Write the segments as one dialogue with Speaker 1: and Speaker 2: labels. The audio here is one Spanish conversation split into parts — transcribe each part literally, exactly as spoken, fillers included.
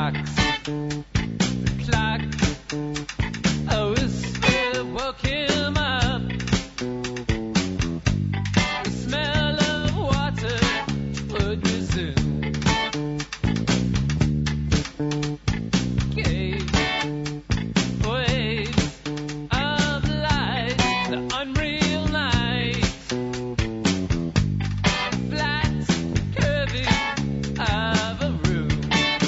Speaker 1: box. The clock, a whisper woke him up. The smell of water would resume. Gave waves of light, the unreal night. Flat curving of a room.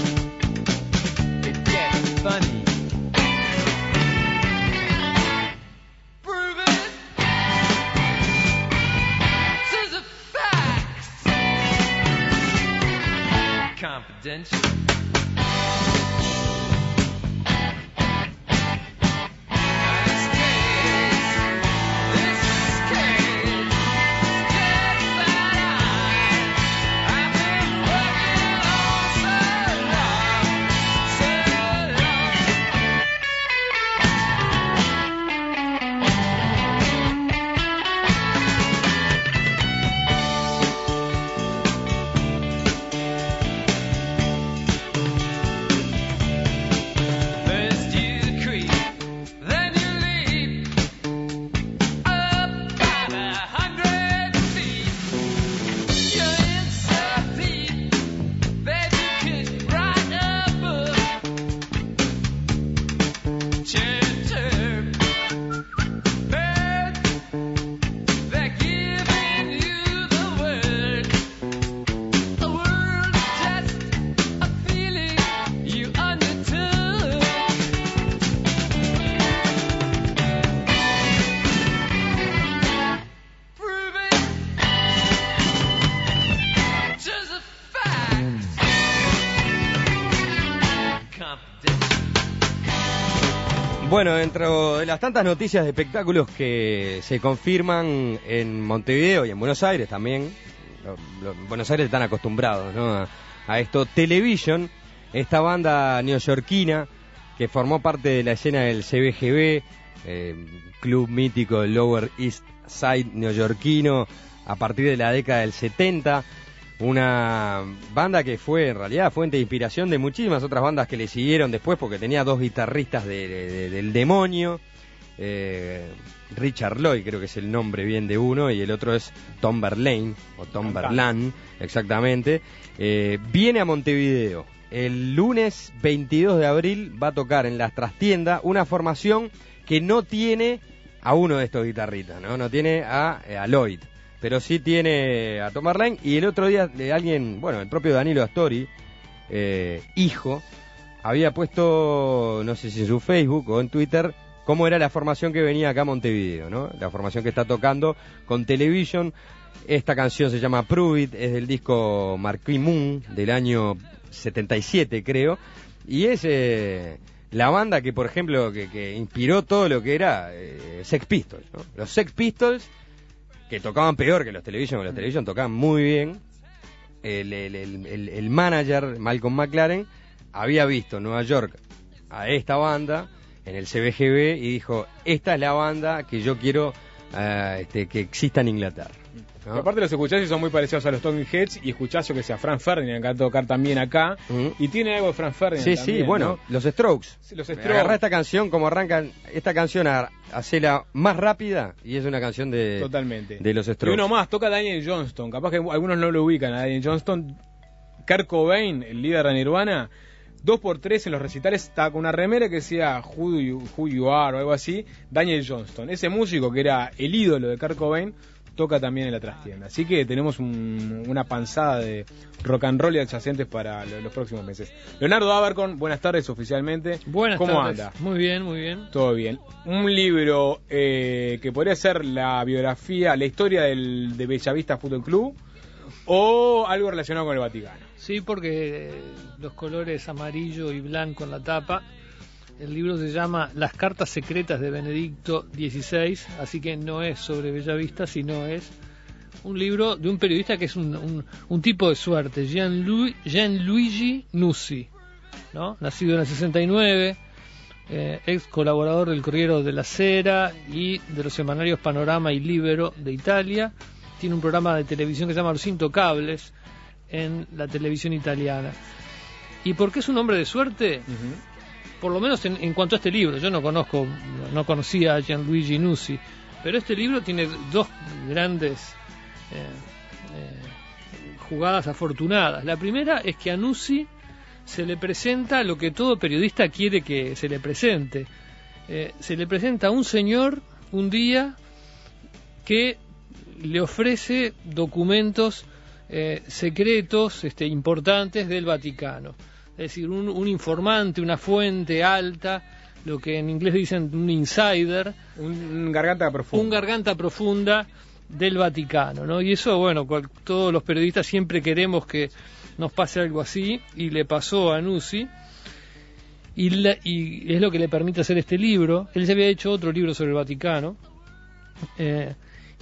Speaker 1: It gets funny. Prove it to the facts. Confidential. Bueno, dentro de las tantas noticias de espectáculos que se confirman en Montevideo y en Buenos Aires también, en Buenos Aires están acostumbrados, ¿no?, a, a esto. Television, esta banda neoyorquina que formó parte de la escena del C B G B, eh, club mítico del Lower East Side neoyorquino, a partir de la década del setenta. Una banda que fue en realidad fuente de inspiración de muchísimas otras bandas que le siguieron después, porque tenía dos guitarristas de, de, de, del demonio. eh, Richard Lloyd creo que es el nombre bien de uno, y el otro es Tom Verlaine o Tom Verlaine, exactamente. eh, viene a Montevideo el lunes veintidós de abril, va a tocar en la Trastienda una formación que no tiene a uno de estos guitarristas, no, no tiene a, a Lloyd, pero sí tiene a Tom Verlaine. Y el otro día de alguien, bueno, el propio Danilo Astori, eh, hijo, había puesto, no sé si en su Facebook o en Twitter, cómo era la formación que venía acá a Montevideo, ¿no? La formación que está tocando con Television. Esta canción se llama Prove It, es del disco Marquee Moon del año setenta y siete, creo, y es eh, la banda que, por ejemplo, que, que inspiró todo lo que era eh, Sex Pistols, ¿no? Los Sex Pistols, que tocaban peor que los Television, porque los Television tocaban muy bien. El, el, el, el, el manager, Malcolm McLaren, había visto en Nueva York a esta banda en el C B G B y dijo, esta es la banda que yo quiero uh, este, que exista en Inglaterra, ¿no?
Speaker 2: Aparte los escuchás y son muy parecidos a los Talking Heads, y escuchás yo que sea Frank Ferdinand, que va a tocar también acá, uh-huh. y tiene algo de Frank Ferdinand
Speaker 1: sí,
Speaker 2: también,
Speaker 1: sí, bueno,
Speaker 2: ¿no?
Speaker 1: los Strokes.
Speaker 2: Sí, los Strokes.
Speaker 1: Agarrá esta canción, como arrancan esta canción, a hacerla más rápida, y es una canción de,
Speaker 2: Totalmente.
Speaker 1: de los Strokes.
Speaker 2: Y uno más, toca Daniel Johnston, capaz que algunos no lo ubican a Daniel Johnston. Kurt Cobain, el líder de Nirvana, dos por tres en los recitales estaba con una remera que decía Who You, Who You Are o algo así. Daniel Johnston, ese músico que era el ídolo de Kurt Cobain, toca también en la Trastienda. Así que tenemos un, una panzada de rock and roll y adyacentes para lo, los próximos meses. Leonardo Abercorn, buenas tardes oficialmente.
Speaker 3: Buenas
Speaker 2: ¿Cómo
Speaker 3: tardes.
Speaker 2: anda?
Speaker 3: Muy bien, muy bien.
Speaker 2: Todo bien. Un libro eh, que podría ser la biografía, la historia del, de Bellavista Fútbol Club, o algo relacionado con el Vaticano.
Speaker 3: Sí, porque los colores amarillo y blanco en la tapa. El libro se llama Las cartas secretas de Benedicto dieciséis, así que no es sobre Bellavista, sino es un libro de un periodista que es un, un, un tipo de suerte, Gianlu- Gianluigi Nuzzi, ¿no? Nacido en el sesenta y nueve, eh, ex colaborador del Corriere della Sera y de los semanarios Panorama y Libero de Italia. Tiene un programa de televisión que se llama Los Intocables en la televisión italiana. ¿Y por qué es un hombre de suerte?
Speaker 2: Uh-huh.
Speaker 3: Por lo menos en, en cuanto a este libro. Yo no conozco, no conocía a Gianluigi Nuzzi, pero este libro tiene dos grandes eh, eh, jugadas afortunadas. La primera es que a Nuzzi se le presenta lo que todo periodista quiere que se le presente. Eh, se le presenta a un señor un día que le ofrece documentos eh, secretos este, importantes del Vaticano. Es decir, un, un informante, una fuente alta, lo que en inglés dicen un insider.
Speaker 2: Un, un garganta profunda.
Speaker 3: Un garganta profunda del Vaticano, ¿no? Y eso, bueno, cual, todos los periodistas siempre queremos que nos pase algo así, y le pasó a Nuzzi. Y, la, y es lo que le permite hacer este libro. Él ya había hecho otro libro sobre el Vaticano. Eh,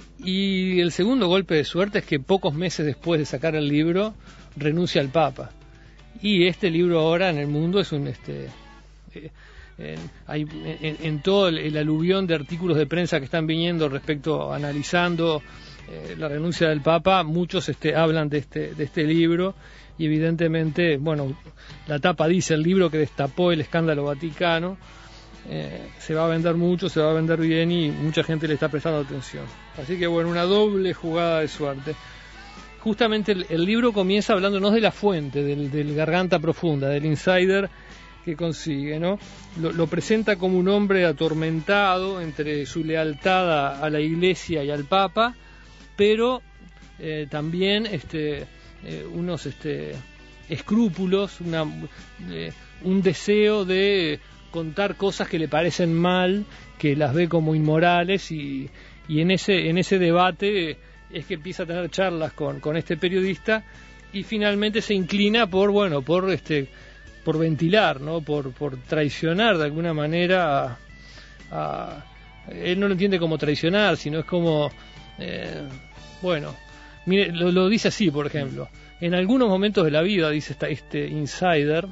Speaker 3: y el segundo golpe de suerte es que pocos meses después de sacar el libro, renuncia al Papa. Y este libro ahora en el mundo es un... este eh, en, hay, en, en todo el, el aluvión de artículos de prensa que están viniendo respecto, analizando eh, la renuncia del Papa, muchos este, hablan de este, de este libro. Y evidentemente, bueno, la tapa dice el libro que destapó el escándalo Vaticano. Eh, se va a vender mucho, se va a vender bien y mucha gente le está prestando atención. Así que bueno, una doble jugada de suerte. Justamente el, el libro comienza hablándonos de la fuente, del, del garganta profunda, del insider que consigue, ¿no? Lo, lo presenta como un hombre atormentado entre su lealtad a, a la Iglesia y al Papa, pero eh, también este Eh, unos este, escrúpulos, una, eh, un deseo de contar cosas que le parecen mal, que las ve como inmorales, y, y en ese en ese debate es que empieza a tener charlas con, con este periodista, y finalmente se inclina por bueno por este por ventilar, ¿no? por, por traicionar de alguna manera a, a, él no lo entiende como traicionar, sino es como eh, bueno Mire, lo, lo dice así, por ejemplo. En algunos momentos de la vida, dice esta, este insider,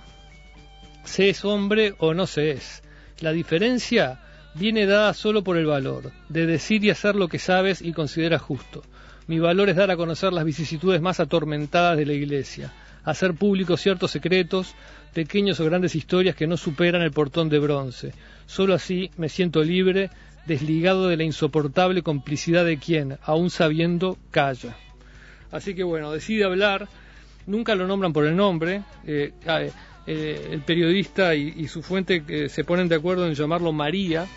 Speaker 3: se es hombre o no se es. La diferencia viene dada solo por el valor, de decir y hacer lo que sabes y consideras justo. Mi valor es dar a conocer las vicisitudes más atormentadas de la Iglesia, hacer públicos ciertos secretos, pequeños o grandes historias que no superan el portón de bronce. Solo así me siento libre, desligado de la insoportable complicidad de quien, aún sabiendo, calla. Así que bueno, decide hablar, nunca lo nombran por el nombre, eh, eh, el periodista y, y su fuente eh, se ponen de acuerdo en llamarlo María,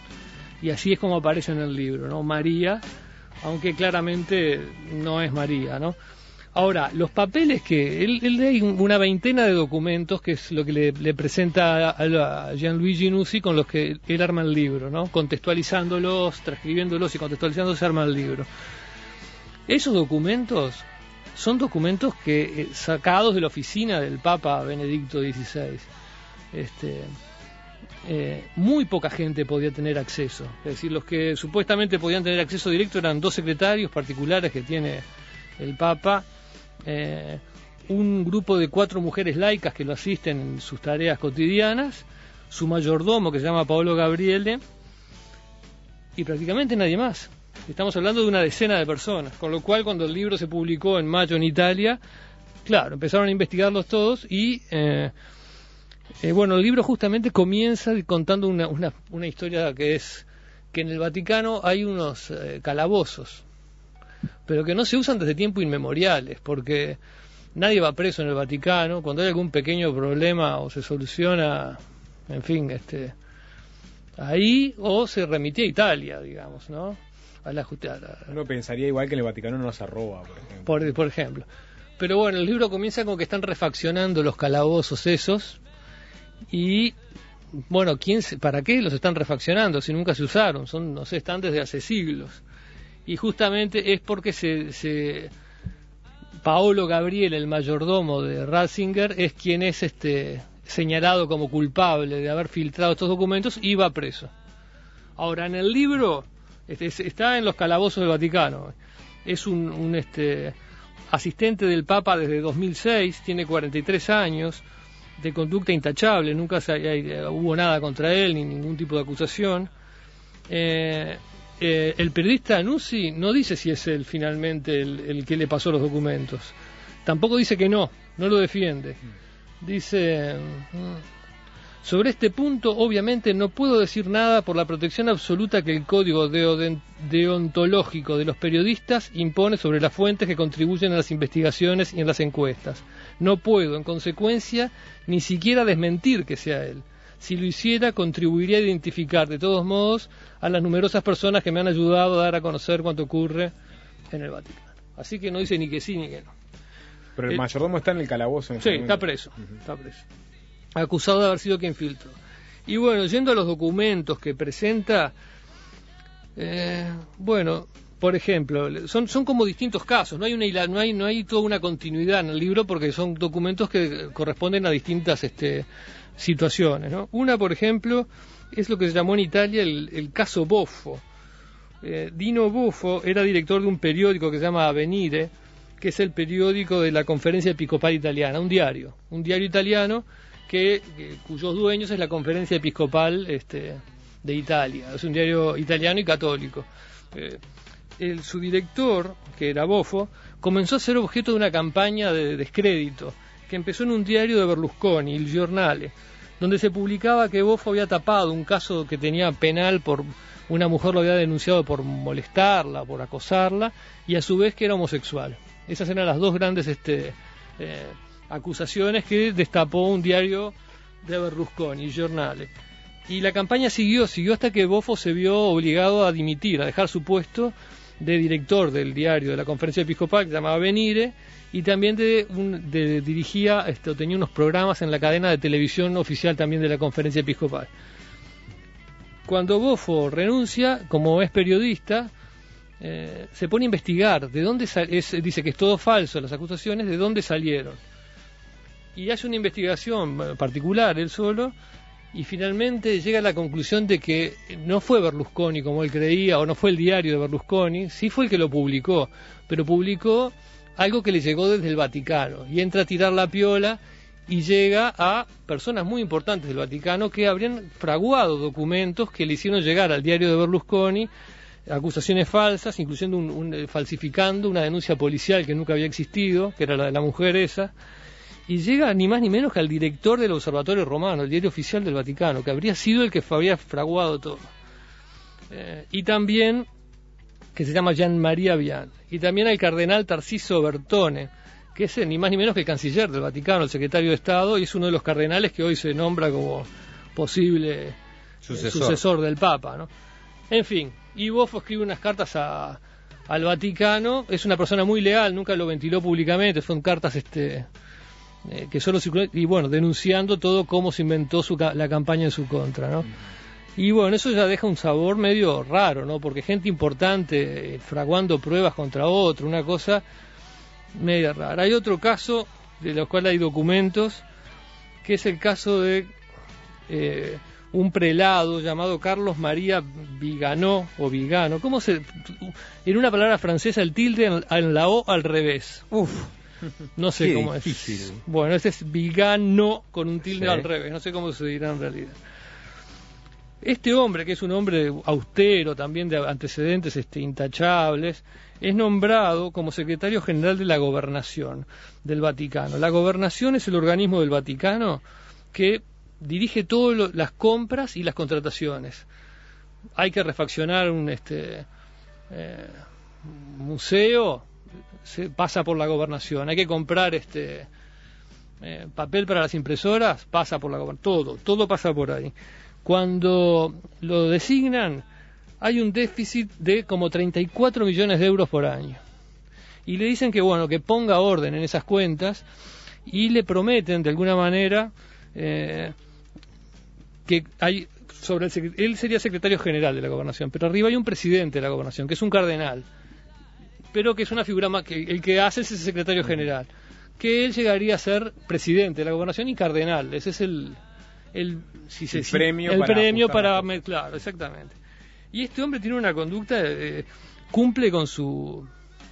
Speaker 3: y así es como aparece en el libro, ¿no? María, aunque claramente no es María, ¿no? Ahora, los papeles que... Él, él lee una veintena de documentos, que es lo que le, le presenta a, a Gianluigi Nuzzi, con los que él arma el libro, ¿no? Contextualizándolos, transcribiéndolos y contextualizándolos se arma el libro. Esos documentos son documentos que eh, sacados de la oficina del Papa Benedicto dieciséis. Este, eh, muy poca gente podía tener acceso. Es decir, los que supuestamente podían tener acceso directo eran dos secretarios particulares que tiene el Papa, eh, un grupo de cuatro mujeres laicas que lo asisten en sus tareas cotidianas, su mayordomo que se llama Paolo Gabriele, y prácticamente nadie más. Estamos hablando de una decena de personas, con lo cual cuando el libro se publicó en mayo en Italia, claro, empezaron a investigarlos todos y, eh, eh, bueno, el libro justamente comienza contando una, una, una historia que es que en el Vaticano hay unos eh, calabozos, pero que no se usan desde tiempos inmemoriales, porque nadie va preso en el Vaticano. Cuando hay algún pequeño problema o se soluciona, en fin, este, ahí, o se remitía a Italia, digamos, ¿no? A la, a la,
Speaker 2: Uno pensaría igual que en el Vaticano no se arroba, por ejemplo.
Speaker 3: Por, por ejemplo. Pero bueno, el libro comienza con que están refaccionando los calabozos esos y, bueno, ¿quién se, ¿para qué los están refaccionando si nunca se usaron? Son, no sé, están desde hace siglos. Y justamente es porque se, se Paolo Gabriele, el mayordomo de Ratzinger, es quien es este señalado como culpable de haber filtrado estos documentos y va preso. Ahora, en el libro este, está en los calabozos del Vaticano. Es un, un este asistente del Papa desde dos mil seis, tiene cuarenta y tres años, de conducta intachable, nunca se, hay, hubo nada contra él, ni ningún tipo de acusación. Eh, eh, el periodista Nuzzi no dice si es él finalmente el, el que le pasó los documentos. Tampoco dice que no, no lo defiende. Dice, sobre este punto obviamente no puedo decir nada por la protección absoluta que el código deoden- deontológico de los periodistas impone sobre las fuentes que contribuyen a las investigaciones y en las encuestas. No puedo, en consecuencia, ni siquiera desmentir que sea él. Si lo hiciera, contribuiría a identificar de todos modos a las numerosas personas que me han ayudado a dar a conocer cuanto ocurre en el Vaticano. Así que no dice ni que sí ni que no.
Speaker 2: Pero el, el mayordomo está en el calabozo. En
Speaker 3: sí,
Speaker 2: ese
Speaker 3: está
Speaker 2: momento.
Speaker 3: preso, uh-huh. está preso. Acusado de haber sido quien filtró. Y bueno, yendo a los documentos que presenta, eh, bueno, por ejemplo, son, son como distintos casos, no hay una no hay no hay toda una continuidad en el libro porque son documentos que corresponden a distintas este, situaciones, ¿no? Una, por ejemplo, es lo que se llamó en Italia el, el caso Boffo. Eh, Dino Boffo era director de un periódico que se llama Avvenire, que es el periódico de la Conferencia Episcopal Italiana, un diario, un diario italiano que, que cuyos dueños es la Conferencia Episcopal este, de Italia, es un diario italiano y católico. Eh, el, su director, que era Boffo, comenzó a ser objeto de una campaña de descrédito que empezó en un diario de Berlusconi, Il Giornale, donde se publicaba que Boffo había tapado un caso que tenía penal por una mujer lo había denunciado por molestarla, por acosarla, y a su vez que era homosexual. Esas eran las dos grandes este, eh, acusaciones que destapó un diario de Berlusconi, Il Giornale. Y la campaña siguió, siguió hasta que Boffo se vio obligado a dimitir, a dejar su puesto de director del diario de la Conferencia Episcopal, que se llamaba Avvenire, y también de, un, de dirigía, este, tenía unos programas en la cadena de televisión oficial también de la Conferencia Episcopal. Cuando Boffo renuncia, como es periodista, eh, se pone a investigar de dónde sal- es, dice que es todo falso las acusaciones, de dónde salieron. Y hace una investigación particular él solo, y finalmente llega a la conclusión de que no fue Berlusconi como él creía, o no fue el diario de Berlusconi, sí fue el que lo publicó, pero publicó algo que le llegó desde el Vaticano, y entra a tirar la piola y llega a personas muy importantes del Vaticano que habrían fraguado documentos que le hicieron llegar al diario de Berlusconi, acusaciones falsas, incluyendo un, un, falsificando una denuncia policial que nunca había existido, que era la de la mujer esa, y llega ni más ni menos que al director del Observatorio Romano, el diario oficial del Vaticano, que habría sido el que habría fraguado todo. Eh, y también, que se llama Gian Maria Vian, y también al cardenal Tarcisio Bertone, que es ni más ni menos que el canciller del Vaticano, el secretario de Estado, y es uno de los cardenales que hoy se nombra como posible sucesor, eh, sucesor del Papa, ¿no? En fin, y Boffo escribe unas cartas a, al Vaticano, es una persona muy leal, nunca lo ventiló públicamente, son cartas este eh, que solo circulan, y bueno, denunciando todo cómo se inventó su, la campaña en su contra, ¿no? Y bueno, eso ya deja un sabor medio raro, ¿no? Porque gente importante eh, fraguando pruebas contra otro, una cosa media rara. Hay otro caso de los cuales hay documentos, que es el caso de eh, un prelado llamado Carlos María Viganó o Vigano. ¿Cómo se? En una palabra francesa el tilde en, en la O al revés. Uf, no sé cómo difícil. Es. Bueno, este es Vigano con un tilde sí. al revés. No sé cómo se dirá en realidad. Este hombre, que es un hombre austero, también de antecedentes este, intachables, es nombrado como secretario general de la Gobernación del Vaticano. La Gobernación es el organismo del Vaticano que dirige todas las compras y las contrataciones. Hay que refaccionar un este, eh, museo, se pasa por la Gobernación. Hay que comprar este eh, papel para las impresoras, pasa por la Gobernación. Todo, todo pasa por ahí. Cuando lo designan, hay un déficit de como treinta y cuatro millones de euros por año. Y le dicen que bueno, que ponga orden en esas cuentas, y le prometen de alguna manera eh, que hay sobre el, él sería secretario general de la Gobernación, pero arriba hay un presidente de la Gobernación, que es un cardenal, pero que es una figura más, que el que hace es ese secretario general, que él llegaría a ser presidente de la Gobernación y cardenal. Ese es el el, si se,
Speaker 2: el premio
Speaker 3: el
Speaker 2: para,
Speaker 3: premio para me, claro, exactamente. Y este hombre tiene una conducta, eh, cumple con su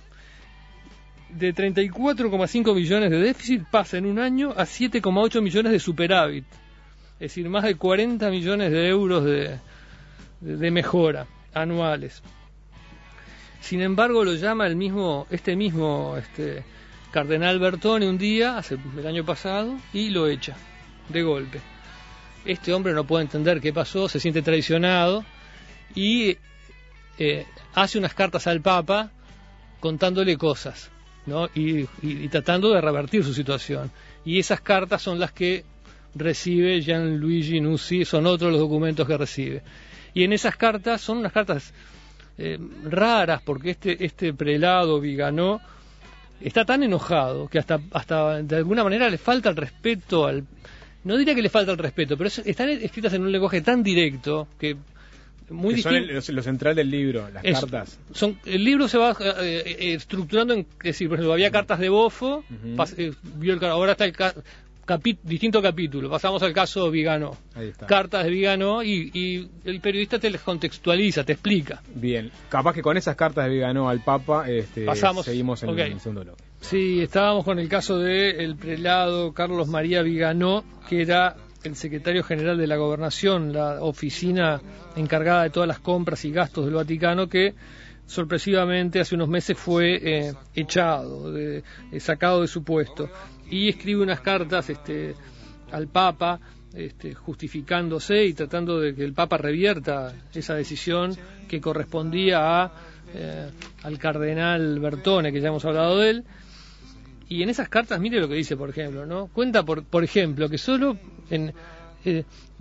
Speaker 3: de treinta y cuatro coma cinco millones de déficit, pasa en un año a siete coma ocho millones de superávit, es decir, más de cuarenta millones de euros de, de, de mejora anuales. Sin embargo, lo llama el mismo este mismo este cardenal Bertone un día, hace el año pasado, y lo echa de golpe. Este hombre no puede entender qué pasó, se siente traicionado y eh, hace unas cartas al Papa contándole cosas, ¿no? Y, y, y tratando de revertir su situación. Y esas cartas son las que recibe Gianluigi Nuzzi, son otros los documentos que recibe. Y en esas cartas, son unas cartas eh, raras, porque este, este prelado Viganò está tan enojado que hasta, hasta de alguna manera le falta el respeto al... No diría que le falta el respeto, pero es, están escritas en un lenguaje tan directo que... Muy
Speaker 2: que son el, lo, lo central del libro, las
Speaker 3: es,
Speaker 2: cartas. Son,
Speaker 3: el libro se va eh, eh, estructurando en... Es decir, por ejemplo, había cartas de Bofo, uh-huh. pas, eh, vio el, ahora está el... Capi, distinto capítulo, pasamos al caso Viganò. Ahí está. Cartas de Viganò y, y el periodista te les contextualiza, te explica.
Speaker 2: Bien, capaz que con esas cartas de Viganò al Papa este,
Speaker 3: pasamos,
Speaker 2: seguimos en,
Speaker 3: okay.
Speaker 2: el segundo bloque.
Speaker 3: Sí, estábamos con el caso del prelado Carlos María Viganò, que era el secretario general de la Gobernación, la oficina encargada de todas las compras y gastos del Vaticano, que sorpresivamente hace unos meses fue eh, echado, de, eh, sacado de su puesto, y escribe unas cartas este, al Papa este, justificándose y tratando de que el Papa revierta esa decisión que correspondía a, eh, al cardenal Bertone, que ya hemos hablado de él. Y en esas cartas, mire lo que dice, por ejemplo, ¿no? Cuenta, por, por ejemplo, que solo en, eh,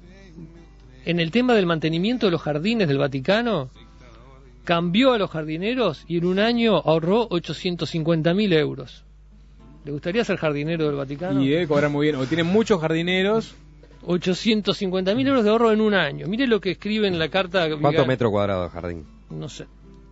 Speaker 3: en el tema del mantenimiento de los jardines del Vaticano, cambió a los jardineros y en un año ahorró ochocientos cincuenta mil euros. ¿Le gustaría ser jardinero del Vaticano?
Speaker 2: Y debe cobrar muy bien, o tienen muchos jardineros.
Speaker 3: ochocientos cincuenta mil euros de ahorro en un año. Mire lo que escribe en la carta.
Speaker 1: ¿Cuántos metros cuadrados de jardín?
Speaker 3: No sé.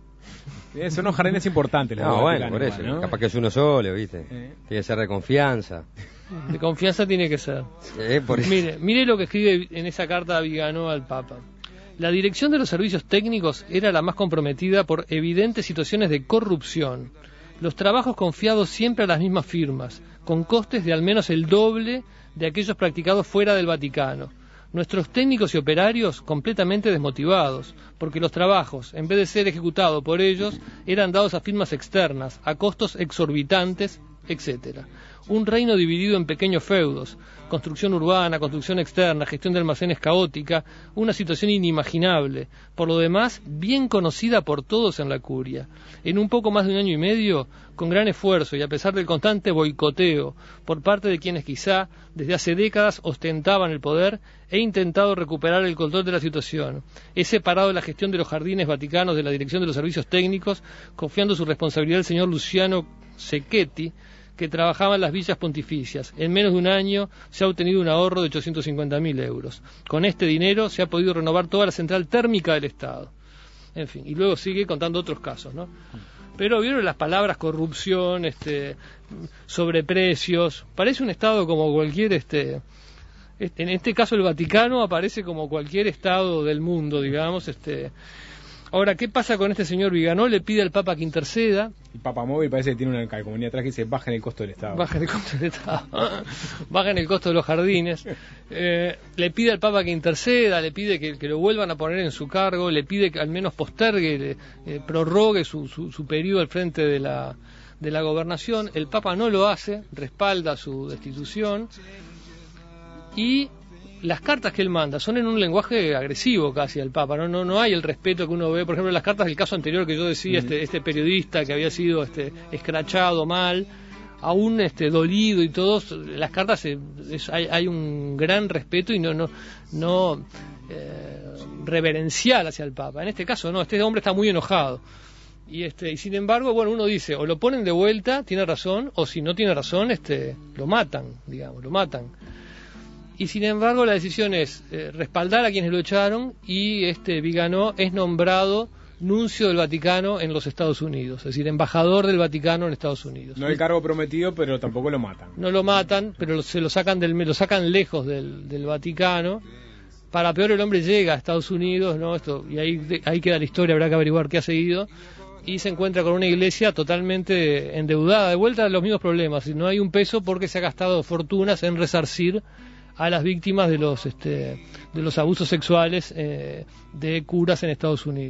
Speaker 2: Eh, son unos jardines importantes.
Speaker 1: No, bueno, por eso. ¿no? Capaz que es uno solo, ¿viste? Eh. Tiene que ser de confianza.
Speaker 3: De confianza tiene que ser.
Speaker 1: Eh, por eso.
Speaker 3: Mire, mire lo que escribe en esa carta Viganò al Papa. La dirección de los servicios técnicos era la más comprometida por evidentes situaciones de corrupción. Los trabajos confiados siempre a las mismas firmas, con costes de al menos el doble de aquellos practicados fuera del Vaticano. Nuestros técnicos y operarios completamente desmotivados, porque los trabajos, en vez de ser ejecutados por ellos, eran dados a firmas externas, a costos exorbitantes, etcétera. Un reino dividido en pequeños feudos, construcción urbana, construcción externa, gestión de almacenes caótica, una situación inimaginable, por lo demás, bien conocida por todos en la curia. En un poco más de un año y medio, con gran esfuerzo y a pesar del constante boicoteo por parte de quienes quizá desde hace décadas ostentaban el poder, he intentado recuperar el control de la situación. He separado la gestión de los jardines vaticanos de la dirección de los servicios técnicos, confiando su responsabilidad al señor Luciano Secchetti, que trabajaba en las villas pontificias. En menos de un año se ha obtenido un ahorro de ochocientos cincuenta mil euros. Con este dinero se ha podido renovar toda la central térmica del Estado. En fin, y luego sigue contando otros casos, ¿no? Pero vieron las palabras corrupción, este, sobreprecios. Parece un Estado como cualquier, este, en este caso el Vaticano aparece como cualquier Estado del mundo, digamos, este. Ahora, ¿qué pasa con este señor Viganò? Le pide al Papa que interceda.
Speaker 2: El Papa Móvil parece que tiene una calcomanía atrás que dice bajen el costo del Estado.
Speaker 3: Bajen el costo del Estado. Bajen el costo de los jardines. Eh, le pide al Papa que interceda, le pide que, que lo vuelvan a poner en su cargo, le pide que al menos postergue, le, eh, prorrogue su, su, su periodo al frente de la, de la gobernación. El Papa no lo hace, respalda su destitución. Y las cartas que él manda son en un lenguaje agresivo casi al Papa, no no no hay el respeto que uno ve, por ejemplo, las cartas del caso anterior que yo decía, este este periodista que había sido este escrachado mal, aún este dolido y todo, las cartas es, es, hay, hay un gran respeto y no no no eh, reverencial hacia el Papa. En este caso no, este hombre está muy enojado. Y este y sin embargo, bueno, uno dice, o lo ponen de vuelta, tiene razón, o si no tiene razón, este lo matan, digamos, lo matan. Y sin embargo la decisión es eh, respaldar a quienes lo echaron y este Viganò es nombrado nuncio del Vaticano en los Estados Unidos, es decir, embajador del Vaticano en Estados Unidos.
Speaker 2: No el cargo prometido, pero tampoco lo matan.
Speaker 3: No lo matan, pero se lo sacan del lo sacan lejos del, del Vaticano. Para peor el hombre llega a Estados Unidos, ¿no? Esto y ahí ahí queda la historia, habrá que averiguar qué ha seguido. Y se encuentra con una iglesia totalmente endeudada, de vuelta a los mismos problemas. No hay un peso porque se ha gastado fortunas en resarcir a las víctimas de los este, de los abusos sexuales eh, de curas en Estados Unidos.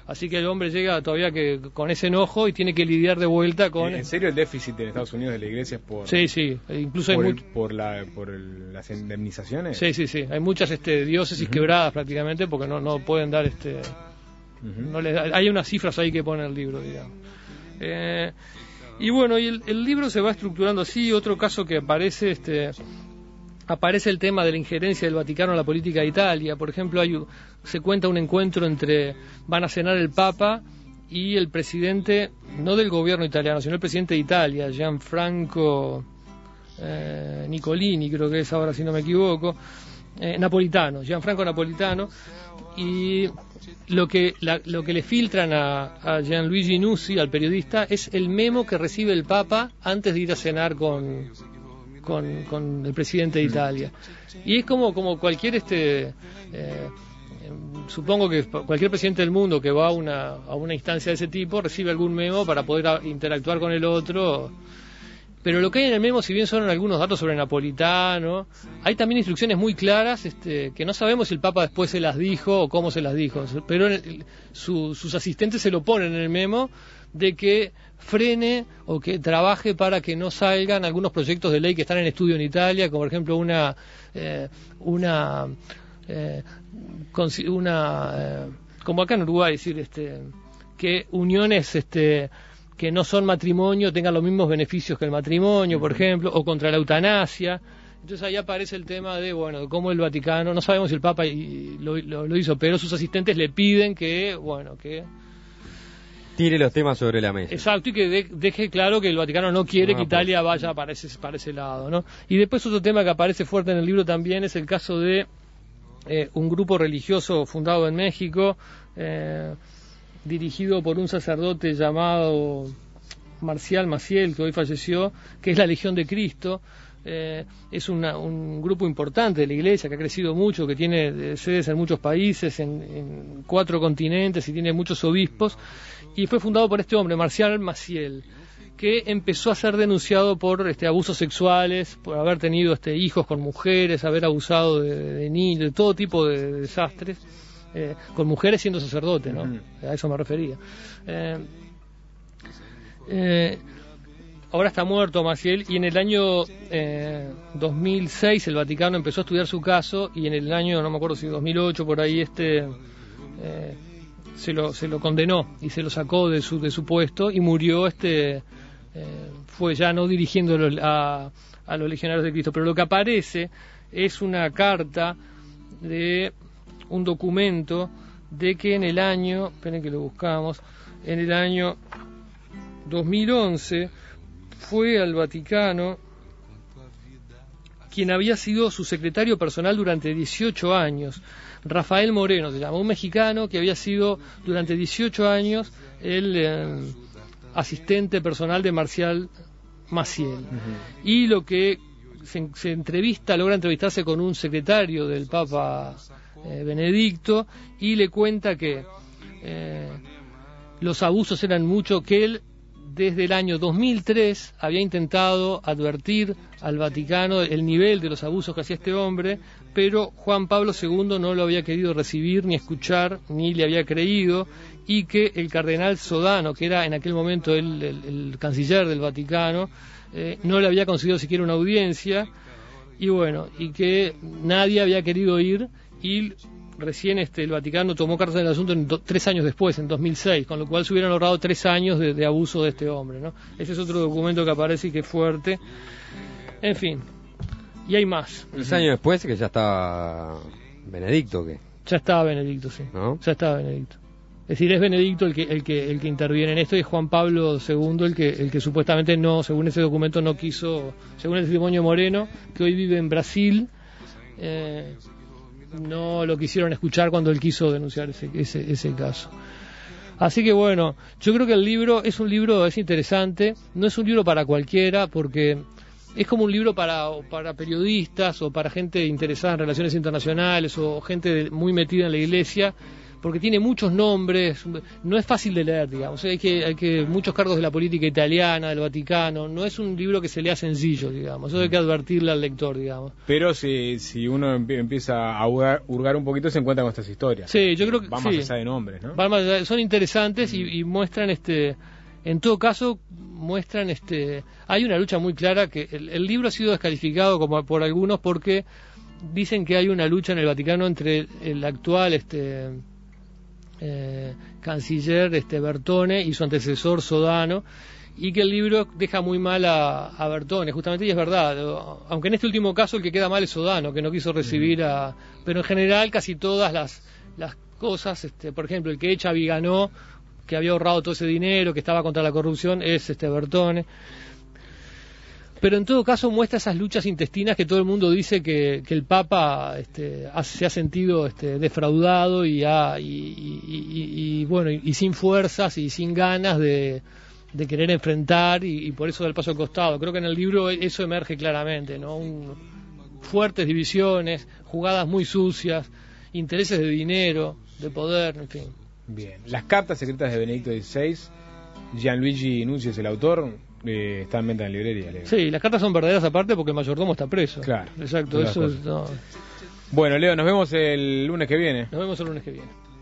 Speaker 3: Así que el hombre llega todavía que con ese enojo y tiene que lidiar de vuelta con...
Speaker 2: ¿En serio el déficit en Estados Unidos de la iglesia es por...
Speaker 3: Sí, sí, incluso
Speaker 2: por,
Speaker 3: hay
Speaker 2: el,
Speaker 3: much...
Speaker 2: por, la, por el, las indemnizaciones?
Speaker 3: Sí, sí, sí, hay muchas este, diócesis uh-huh. quebradas prácticamente porque no, no pueden dar... este uh-huh. no les, hay unas cifras ahí que pone el libro, digamos. Eh, y bueno, y el, el libro se va estructurando así. Otro caso que aparece... este aparece el tema de la injerencia del Vaticano en la política de Italia. Por ejemplo, hay, se cuenta un encuentro entre, van a cenar el Papa y el presidente, no del gobierno italiano, sino el presidente de Italia, Gianfranco eh, Nicolini, creo que es ahora si no me equivoco, eh, Napolitano, Gianfranco Napolitano, y lo que, la, lo que le filtran a, a Gianluigi Nuzzi, al periodista, es el memo que recibe el Papa antes de ir a cenar con... Con, con el presidente de Italia. Y es como, como cualquier este eh, supongo que cualquier presidente del mundo que va a una, a una instancia de ese tipo recibe algún memo para poder a, interactuar con el otro. Pero lo que hay en el memo, si bien son algunos datos sobre Napolitano, hay también instrucciones muy claras este, que no sabemos si el Papa después se las dijo o cómo se las dijo, pero el, su, sus asistentes se lo ponen en el memo de que frene o que trabaje para que no salgan algunos proyectos de ley que están en estudio en Italia, como por ejemplo una eh, una eh, una eh, como acá en Uruguay, decir este que uniones este que no son matrimonio tengan los mismos beneficios que el matrimonio, por ejemplo, o contra la eutanasia. Entonces ahí aparece el tema de, bueno, de cómo el Vaticano, no sabemos si el Papa lo, lo, lo hizo, pero sus asistentes le piden que, bueno, que
Speaker 1: tire los temas sobre la mesa.
Speaker 3: Exacto, y que de, deje claro que el Vaticano no quiere
Speaker 1: no,
Speaker 3: que Italia vaya para ese, para ese lado, ¿no? Y después otro tema que aparece fuerte en el libro también es el caso de eh, un grupo religioso fundado en México, eh, dirigido por un sacerdote llamado Marcial Maciel, que hoy falleció, que es la Legión de Cristo. Eh, es una, un grupo importante de la Iglesia que ha crecido mucho, que tiene eh, sedes en muchos países, en, en cuatro continentes y tiene muchos obispos, y fue fundado por este hombre, Marcial Maciel, que empezó a ser denunciado por este, abusos sexuales, por haber tenido este, hijos con mujeres, haber abusado de, de niños, de todo tipo de, de desastres, eh, con mujeres siendo sacerdote, ¿no? Uh-huh. A eso me refería. Eh, eh, Ahora está muerto Maciel, y en el año eh, dos mil seis el Vaticano empezó a estudiar su caso, y en el año, no me acuerdo si dos mil ocho, por ahí, este eh, se lo se lo condenó y se lo sacó de su de su puesto, y murió, este eh, fue ya no dirigiendo a, a los legionarios de Cristo. Pero lo que aparece es una carta de un documento de que en el año, esperen que lo buscamos, en el año dos mil once fue al Vaticano quien había sido su secretario personal durante dieciocho años, Rafael Moreno se llama, un mexicano que había sido durante dieciocho años el eh, asistente personal de Marcial Maciel. Uh-huh. Y lo que se, se entrevista, logra entrevistarse con un secretario del Papa eh, Benedicto, y le cuenta que eh, los abusos eran mucho, que él desde el año dos mil tres había intentado advertir al Vaticano el nivel de los abusos que hacía este hombre, pero Juan Pablo segundo no lo había querido recibir, ni escuchar, ni le había creído, y que el cardenal Sodano, que era en aquel momento el, el, el canciller del Vaticano, eh, no le había conseguido siquiera una audiencia, y bueno, y que nadie había querido ir, y recién este, el Vaticano tomó cartas del asunto en do, tres años después, en dos mil seis, con lo cual se hubieran ahorrado tres años de, de abuso de este hombre, ¿no? Ese es otro documento que aparece y que es fuerte. En fin, y hay más.
Speaker 1: Tres años después que ya estaba Benedicto, ¿qué?
Speaker 3: Ya estaba Benedicto, sí. ¿No? Ya estaba Benedicto. Es decir, es Benedicto el que el que el que interviene en esto, y es Juan Pablo segundo el que el que supuestamente no, según ese documento, no quiso, según el testimonio Moreno, que hoy vive en Brasil, eh, no lo quisieron escuchar cuando él quiso denunciar ese, ese, ese caso. Así que bueno, yo creo que el libro es un libro, es interesante, no es un libro para cualquiera, porque es como un libro para, para periodistas o para gente interesada en relaciones internacionales o gente muy metida en la iglesia, porque tiene muchos nombres, no es fácil de leer, digamos, hay que, hay que muchos cargos de la política italiana, del Vaticano, no es un libro que se lea sencillo, digamos, eso hay que advertirle al lector, digamos.
Speaker 2: Pero si, si uno empieza a hurgar, hurgar un poquito, se encuentra con estas historias.
Speaker 3: Sí, yo creo que
Speaker 2: van más
Speaker 3: sí,
Speaker 2: allá de nombres, ¿no?
Speaker 3: Van más allá, son interesantes mm. y, y muestran, este, en todo caso, muestran, este, hay una lucha muy clara que el, el libro ha sido descalificado como por algunos porque dicen que hay una lucha en el Vaticano entre el, el actual, este Eh, canciller este Bertone y su antecesor Sodano, y que el libro deja muy mal a, a Bertone, justamente, y es verdad, aunque en este último caso el que queda mal es Sodano, que no quiso recibir a, pero en general casi todas las, las cosas, este, por ejemplo, el que echa a Viganò, que había ahorrado todo ese dinero, que estaba contra la corrupción, es este Bertone. Pero en todo caso muestra esas luchas intestinas que todo el mundo dice que, que el Papa este, ha, se ha sentido este, defraudado y, ha, y, y, y, y bueno y, y sin fuerzas y sin ganas de, de querer enfrentar y, y por eso da el paso al costado. Creo que en el libro eso emerge claramente, ¿no? Un, fuertes divisiones, jugadas muy sucias, intereses de dinero, de poder, en fin.
Speaker 2: Bien, las cartas secretas de Benedicto dieciséis, Gianluigi Nunzi es el autor. Eh, está en venta en librería. Leo.
Speaker 3: Sí, las cartas son verdaderas aparte porque el mayordomo está preso.
Speaker 2: Claro.
Speaker 3: Exacto, eso es, no.
Speaker 2: Bueno, Leo, nos vemos el lunes que viene.
Speaker 3: Nos vemos el lunes que viene.